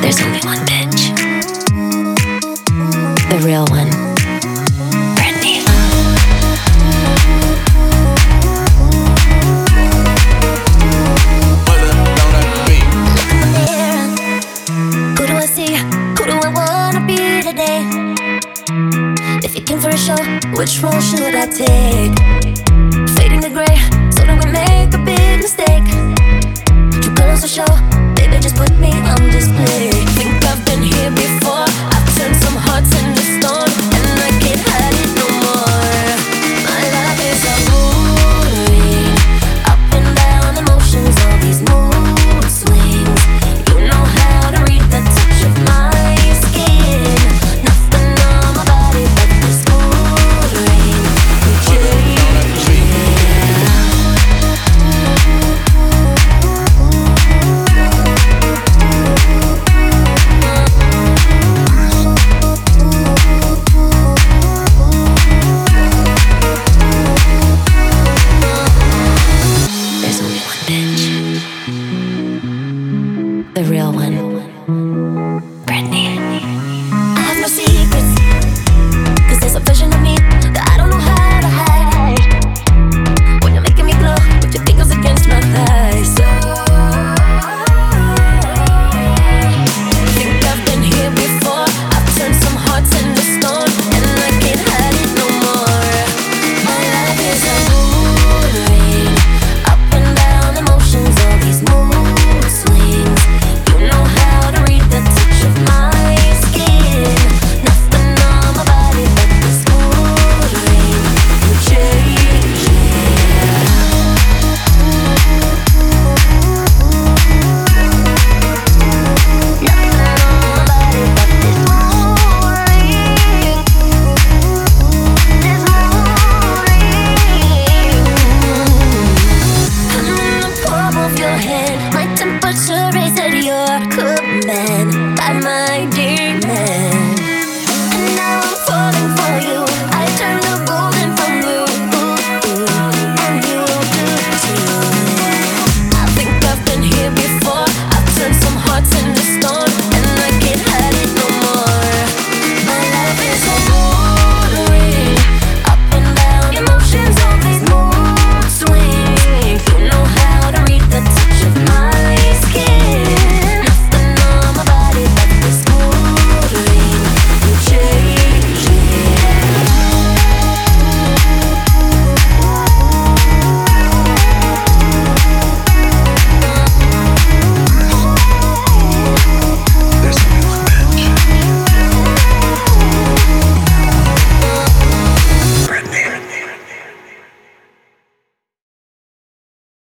There's only one bitch. The real one. Britney. Who do I see? Who do I wanna be today? If you came for a show, which role should I take? Fading to gray, so that we make a big mistake. True colors to show, baby, just put me on display. Think I've been here before. I've turned some hearts into stone, and I can't hide it no more. My life is a mood ring, up and down emotions, all these mood swings. You know how to read the touch of my skin. Nothing on my body but this mood ring. We change, There's only one bitch. The real one. Britney. I have no secrets, 'cause there's a version of me that I don't know how to hide. When you're making me glow with your fingers against my thighs. Think I've been here before. I've turned some hearts into stone, and I can't hide it no more. My life is a mood ring, up and down emotions, all these mood swings. You know how to read the touch of my skin. Nothing on my body but this mood ring. You change, nothing on my body but this mood ring. This mood ring. I'm in the palm of your hand. My temperature is at your command. By my demon.